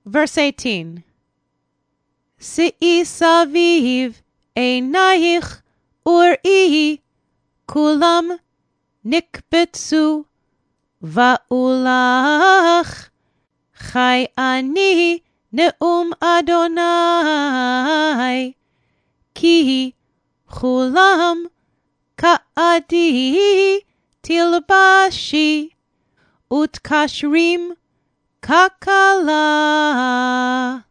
Verse 18. Si'i saviv einayich ura'i kulam nikbetsu va'ulach chai ani ne'um Adonai ki chulam ka'adi tilbashi utkashrim kakala.